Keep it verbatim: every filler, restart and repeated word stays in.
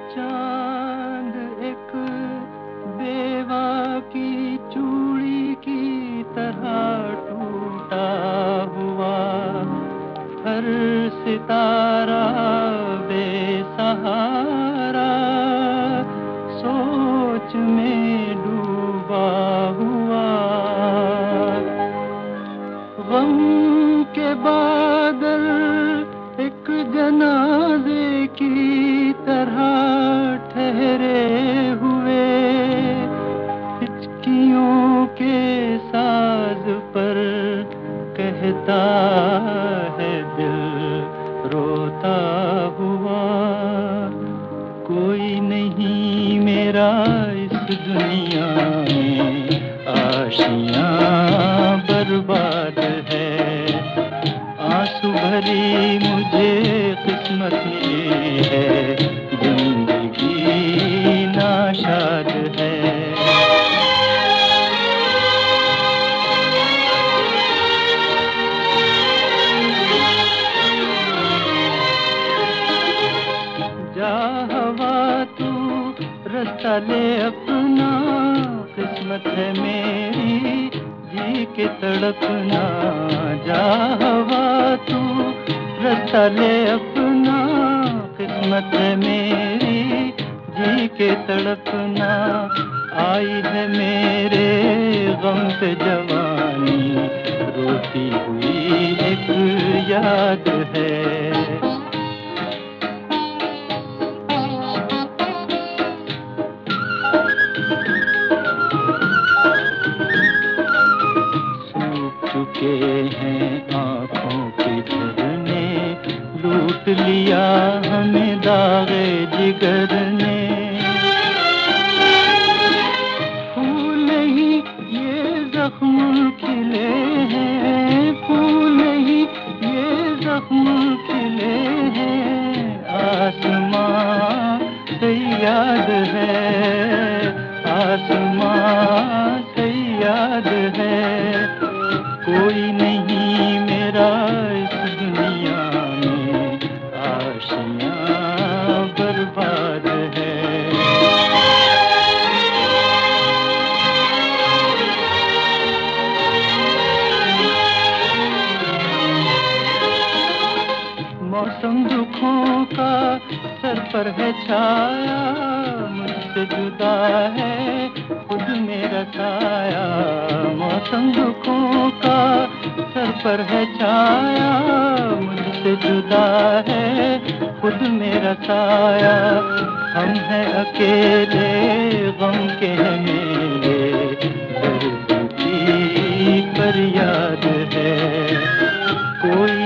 चांद एक बेवा की चूड़ी की तरह टूटा हुआ, हर सितारा बेसहारा सोच में डूबा हुआ। गम के बादल एक जनाजे की तरह ठहरे हुए, हिचकियों के साज पर कहता है दिल रोता हुआ। कोई नहीं मेरा इस दुनिया में, आशियां बर्बाद है। आंसू भरी मुझे किस्मत मिली है, जिंदगी नाशाद है। जा हवा तू रास्ता ले अपना, किस्मत है मेरी जी के तड़पना। जा हवा तू रास्ता ले अपना, किस्मत है मेरी जी के तड़पना। आई है मेरे गम पे जवानी, रोती हुई एक याद है। चुके हैं आँखों के झरने, लूट लिया हमें दागे जिगर ने। फूल नहीं ये जख्म खिले हैं, फूल नहीं ये जख्म खिले हैं। आसमां से याद है, आसमां से याद है। कोई नहीं मेरा इस दुनिया में, आशियां बर्बाद है। मौसम दुखों का सर पर है छाया, मुझसे जुदा है खुद मेरा साया। मौसम दुखों का सर पर है छाया, मुझसे जुदा है खुद मेरा साया। हम हैं अकेले गम के हैं मेले, दर्द की फरियाद है। कोई